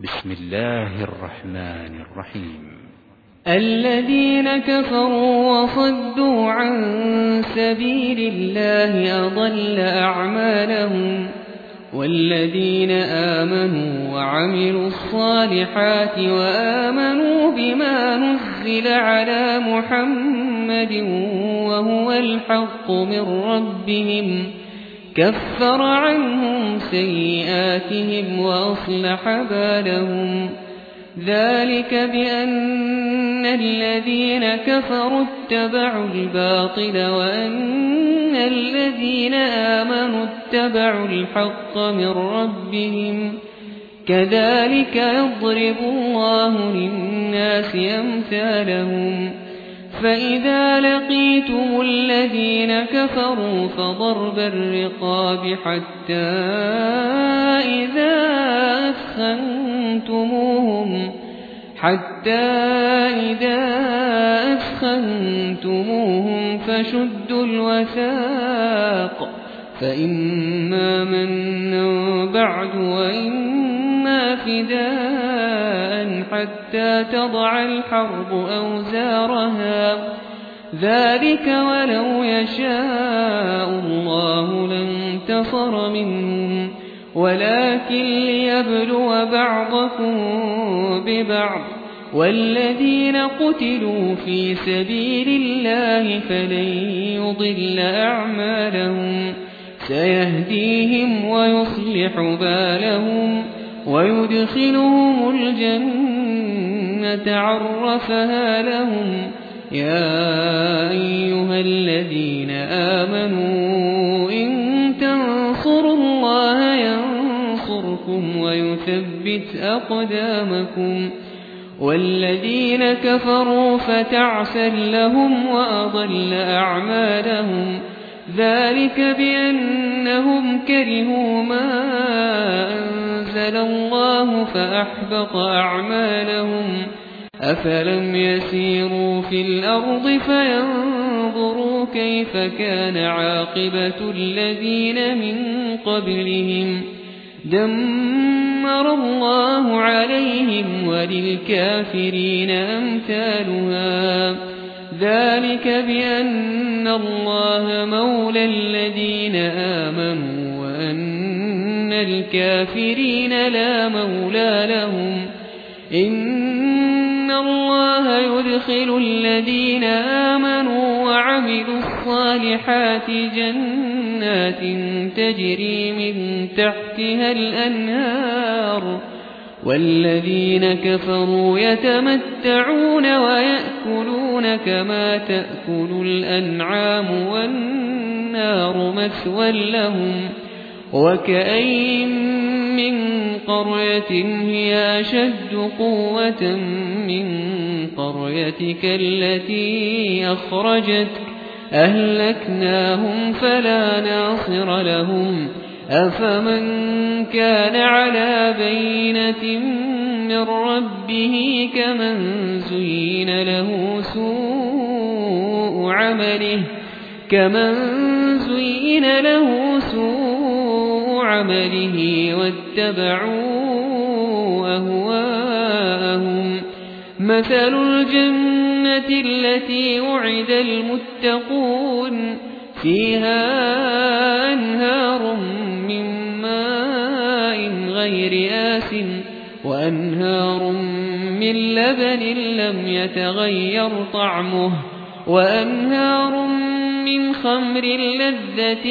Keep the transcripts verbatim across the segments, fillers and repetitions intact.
بسم الله الرحمن الرحيم. الذين كفروا وصدوا عن سبيل الله أضل أعمالهم والذين آمنوا وعملوا الصالحات وآمنوا بما نزل على محمد وهو الحق من ربهم كفر عنهم سيئاتهم وأصلح بالهم ذلك بأن الذين كفروا اتبعوا الباطل وأن الذين آمنوا اتبعوا الحق من ربهم كذلك يضرب الله للناس أمثالهم فإذا لقيتم الذين كفروا فضرب الرقاب حتى إذا أثخنتموهم حتى إذا أثخنتموهم فشدوا الوثاق فإما منا بعد وإما فداء حتى تضع الحرب أوزارها ذلك ولو يشاء الله لانتصر منهم ولكن ليبلو بعضكم ببعض والذين قتلوا في سبيل الله فلن يضل أعمالهم سيهديهم ويصلح بالهم ويدخلهم الجنة عرفها لهم يا أيها الذين آمنوا إن تنصروا الله ينصركم ويثبت أقدامكم والذين كفروا فتعسا لهم وأضل أعمالهم ذلك بأنهم كرهوا ما أنزل الله فأحبط أعمالهم أفلم يسيروا في الأرض فينظروا كيف كان عاقبة الذين من قبلهم دمر الله عليهم وللكافرين أمثالها ذلك بأن الله مولى الذين آمنوا وأن الكافرين لا مولى لهم إن الله يدخل الذين آمنوا وعملوا الصالحات جنات تجري من تحتها الأنهار والذين كفروا يتمتعون ويأكلون كما تأكل الأنعام والنار مثوى لهم وكأين من قرية هي أشد قوة من قريتك التي أخرجتك أهلكناهم فلا ناصر لهم أفمن كان على بينة من ربه كمن زين له سوء عمله كمن زين له سوء عمله واتبعوا أهواءهم مثل الجنة التي وعد المتقون فيها أنهار من ماء غير آسٍ وأنهار من لبن لم يتغير طعمه وأنهار من خمر لذة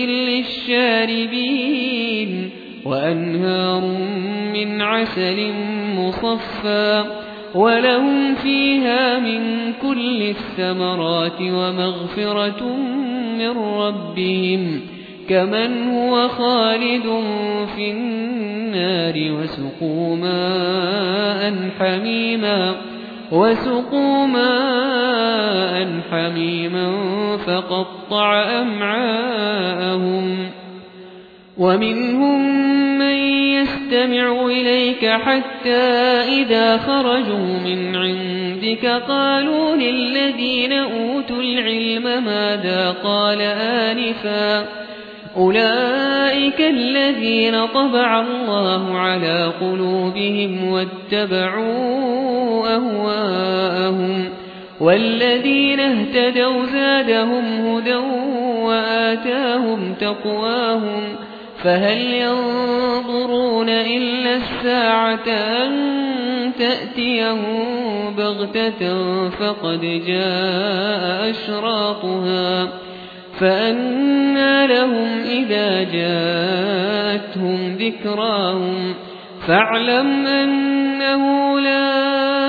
للشاربين وأنهار من عسل مصفى ولهم فيها من كل الثمرات ومغفرة من ربهم كمن هو خالد في النار وسقوا ماء حميما وسقوا ماء حميما فقطع أمعاءهم ومنهم من يستمع إليك حتى إذا خرجوا من عندك قالوا للذين أوتوا العلم ماذا قال آنفا أولئك الذين طبع الله على قلوبهم واتبعوا أهواءهم والذين اهتدوا زادهم هدى وآتاهم تقواهم فهل ينظرون إلا الساعة أن تأتيهم بغتة فقد جاء أشراطها فأنى لهم إذا جاءتهم ذكراهم فاعلم أنه لا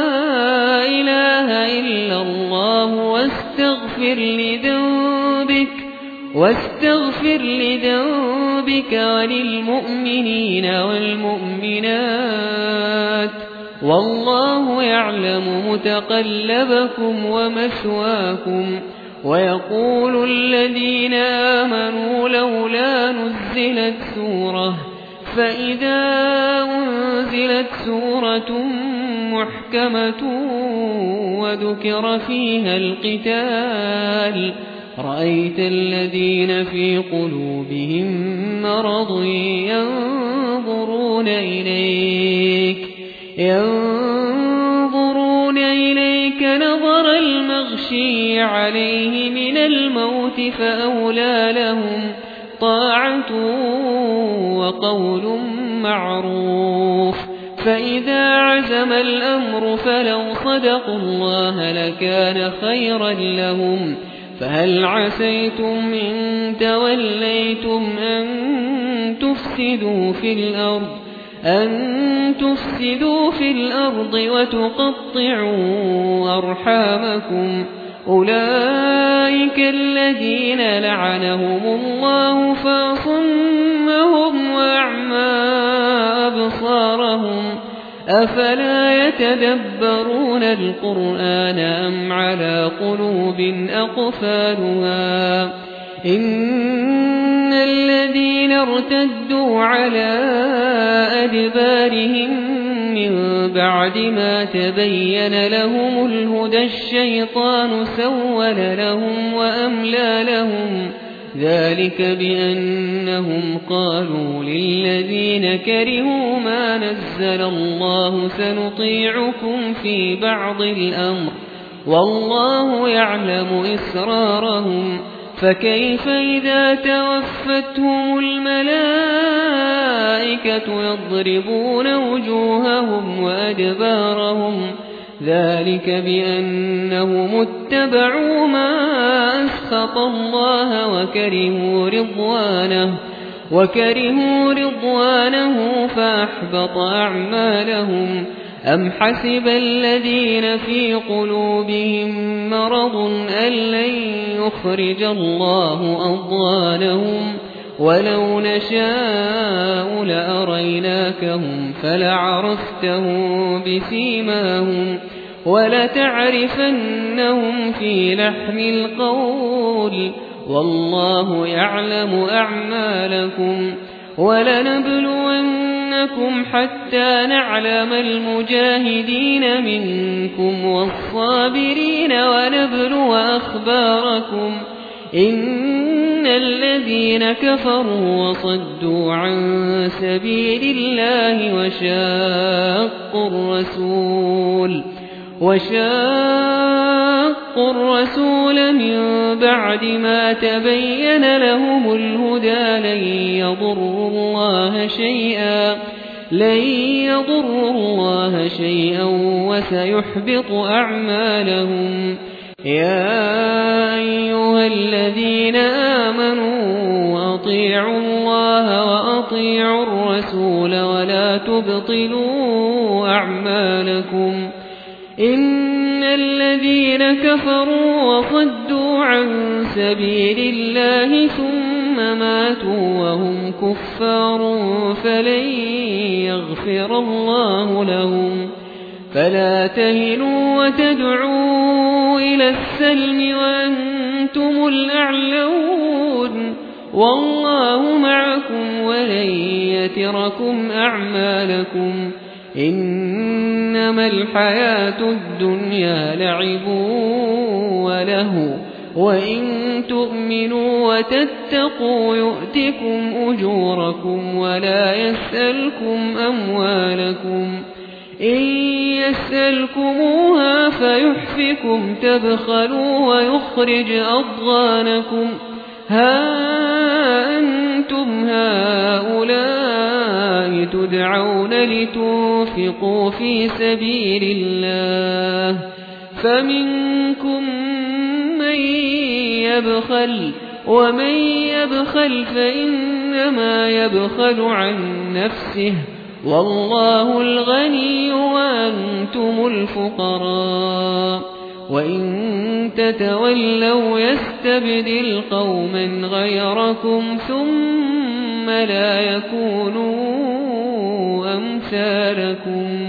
إله إلا الله واستغفر لذنبك واستغفر لذنبك وللمؤمنين والمؤمنات والله يعلم متقلبكم ومثواكم ويقول الذين آمنوا لولا نزلت سورة فإذا أنزلت سورة محكمة وذكر فيها القتال رأيت الذين في قلوبهم مرض ينظرون إليك ينظرون إليك نظر المغشي عليه من الموت فأولى لهم طاعة وقول معروف فإذا عزم الأمر فلو صدقوا الله لكان خيرا لهم فهل عسيتم إن توليتم أن تفسدوا في الأرض أن تفسدوا في الأرض وتقطعوا أرحامكم أولئك الذين لعنهم الله فأصمهم وأعمى أبصارهم أفلا يتدبرون القرآن أم على قلوب أقفالها إن الذين ارتدوا على أدبارهم من بعد ما تبين لهم الهدى الشيطان سول لهم وأملى لهم ذلك بأنهم قالوا للذين كرهوا ما نزل الله سنطيعكم في بعض الأمر والله يعلم إسرارهم فكيف إذا توفتهم الملائكة يضربون وجوههم وأدبارهم ذلك بأنهم اتبعوا ما أسخط الله وكرهوا رضوانه وكرهوا رضوانه فأحبط أعمالهم أم حسب الذين في قلوبهم مرض أن لن يخرج الله أضغانهم ولو نشاء لأريناكهم فلعرفتهم بسيماهم ولتعرفنهم في لحن القول والله يعلم أعمالكم ولنبلونكم حتى نعلم المجاهدين منكم والصابرين ونبلو أخباركم إن الذين كفروا وصدوا عن سبيل الله وشاقوا الرسول وشاقوا الرسول من بعد ما تبين لهم الهدى لن يضروا الله شيئا لن يضروا الله شيئا وسيحبط أعمالهم يا أيها الذين آمنوا أطيعوا الله وأطيعوا الرسول ولا تبطلوا أعمالكم إن الذين كفروا وصدوا عن سبيل الله ثم ماتوا وهم كفار فلن يغفر الله لهم فلا تهنوا وتدعوا إلى السلم وأنتم الأعلون والله معكم ولن يتركم أعمالكم إنما الحياة الدنيا لعب وله وإن تؤمنوا وتتقوا يؤتكم أجوركم ولا يسألكم أموالكم إن يسألكموها فيحفكم تبخلوا ويخرج أضغانكم ها أنتم هؤلاء تدعون لتنفقوا في سبيل الله فمنكم من يبخل ومن يبخل فإنما يبخل عن نفسه والله الغني وأنتم الفقراء وإن تتولوا يستبدل قوما غيركم ثم لا يكونوا أمثالكم